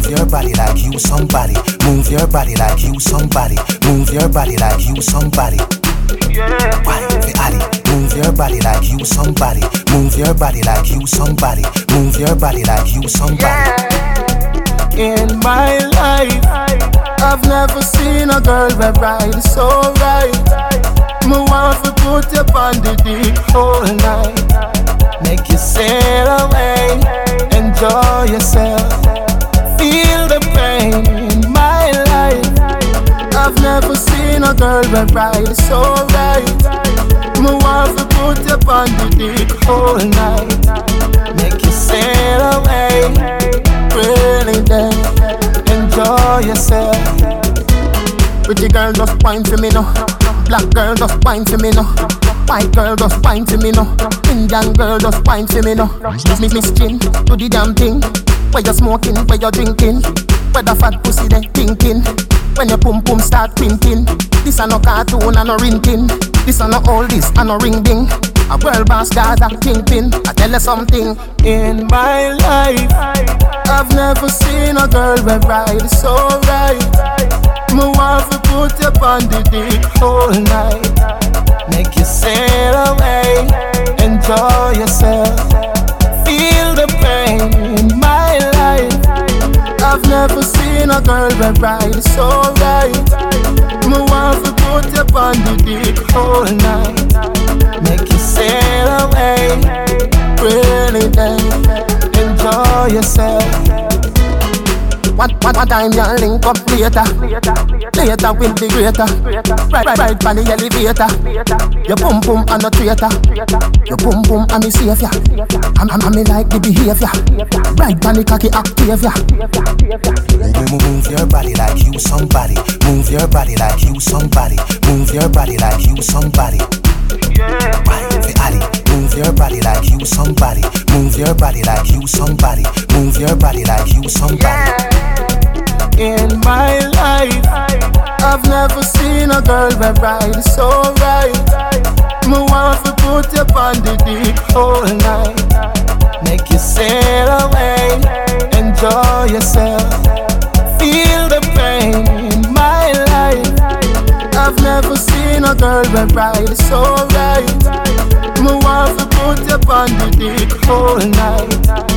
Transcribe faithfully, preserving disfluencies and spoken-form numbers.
Move your body like you somebody. Move your body like you somebody. Move your body like you somebody. Wine for Ali. Move your body like you somebody. Move your body like you somebody. Move your body like you somebody. In my life, I've never seen a girl that ride so right. Me want to put you on the deck all night. Make you sail away, enjoy yourself, feel the pain in my life. I've never seen a girl that ride so right. Me want to put you on the deck all night. Make you sail away, really then enjoy yourself. Pretty girl just wine for me now. Black girl just wine for me now. White girl just wine for me now. Indian girl just wine for me now. Miss me miss chin, do the damn thing. Where you smoking, where you drinking, where the fat pussy they thinking. When your pum pum start pinking. This a no cartoon and no rinting. This a no all this and no ring ding. A world boss Gaza kingpin. I tell you something. In my life, I've never seen a girl that ride so right. Me want to put you on the deck all night. Make you sail away, enjoy yourself, feel the pain in my life. I've never seen a girl that ride so right. Me want to put you on the deck all night. Make you sail away, really then enjoy yourself. What, what, what time you link up later? Later will be greater. Right, right, right on the elevator. Your pum pum and the traitor. Your pum pum and the savior. I'm, I'm, I'm me like the behavior. Right on the cocky Octavia. Move, move your body like you somebody. Move your body like you somebody. Move your body like you somebody. Wine for Ali. Move your body like you somebody. Move your body like you somebody. Move your body like you somebody. In my life, I've never seen a girl that ride so right. Me want to put you on the deck all night. Make you sail away, enjoy yourself, feel the pain in my life. I've never seen a girl that ride so right. Me want to put you on the deck all night.